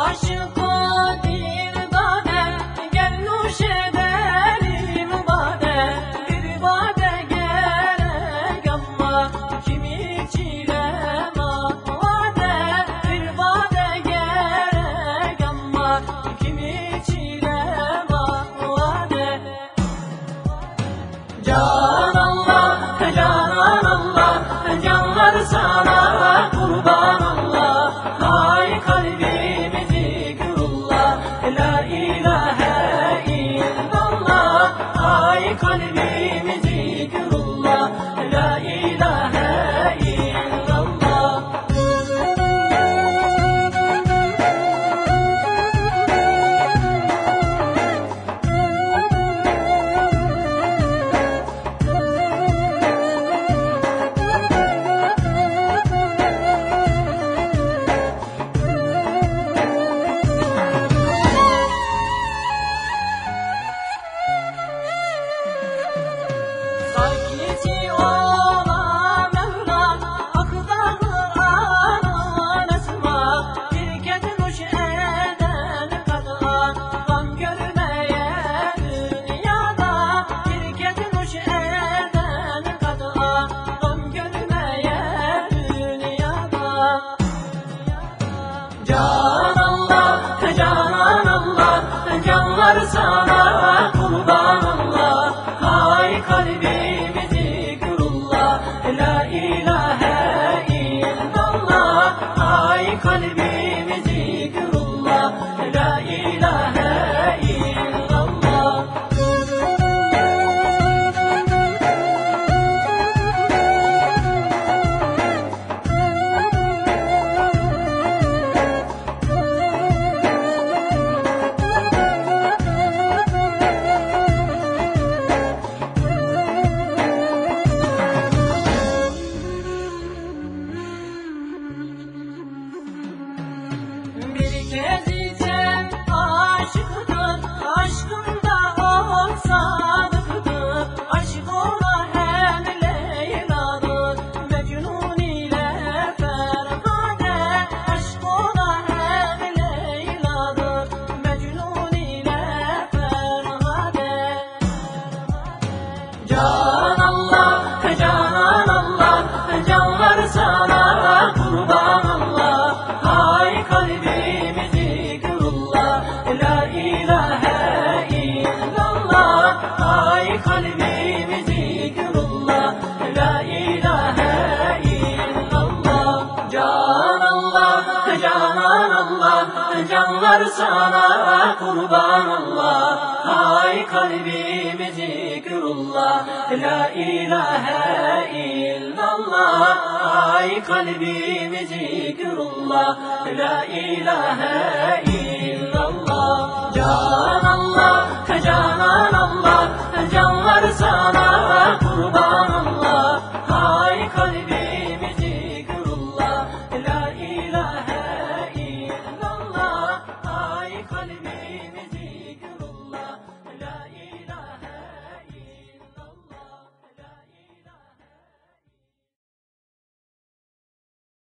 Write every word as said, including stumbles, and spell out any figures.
Aşık dilbade gel nuş edelim bade, bir bade gerek ama kimi çilema vade, bir bade gerek ama kimi çilema vade. Can Allah, Canan Allah, canlar sana kurban Allah. Hay kalbimi zikrullah, la ilahe illallah. Hay kalbimi zikrullah, la ilahe illallah. Sakiti ola Mevla, aktarlı anan esma. Bir kez nuş eden kadına, gam görmeye dünyada. Bir kez nuş eden kadına, gam görmeye dünyada. Can Allah, Canan Allah, canlar sana kurban Allah. Hay kalbimi zikrullah, la ilahe illallah. Hay kalbimi zikrullah, la ilahe illallah. Bir kez ise aşıktır, aşkında o sadıktır. Aşık ola hem Leyla'dır, Mecnun ile Ferhade. Aşk ola hem Leyla'dır, Mecnun ile Ferhade. Can Allah, Canan Allah, canlar sana kurban Allah. Hay kalbimi zikrullah, la ilahe illallah. Hay kalbimi zikrullah, la ilahe illallah. Can Allah, Canan Allah, canlar sana kurban Allah. Hay kalbimi zikrullah, la ilahe illallah. Hay kalbimi zikrullah, la ilahe illallah. Can Allah, Canan Allah,